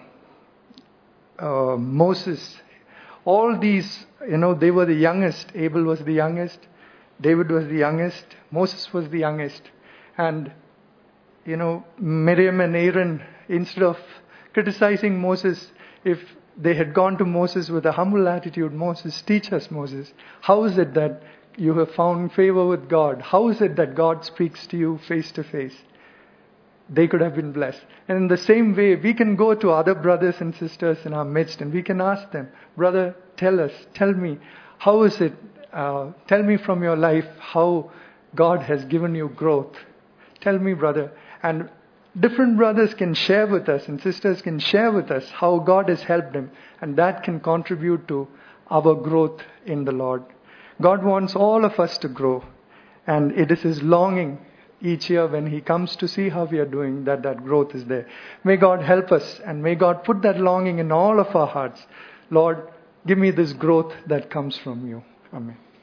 uh, Moses, all these, you know, they were the youngest. Abel was the youngest. David was the youngest. Moses was the youngest. And, you know, Miriam and Aaron, instead of criticizing Moses, if they had gone to Moses with a humble attitude, Moses, teach us, Moses. How is it that you have found favor with God? How is it that God speaks to you face to face? They could have been blessed. And in the same way, we can go to other brothers and sisters in our midst and we can ask them, brother, tell us, tell me, how is it, uh, tell me from your life how God has given you growth. Tell me, brother. And different brothers can share with us and sisters can share with us how God has helped them. And that can contribute to our growth in the Lord. God wants all of us to grow. And it is His longing each year when He comes to see how we are doing, that that growth is there. May God help us and may God put that longing in all of our hearts. Lord, give me this growth that comes from you. Amen.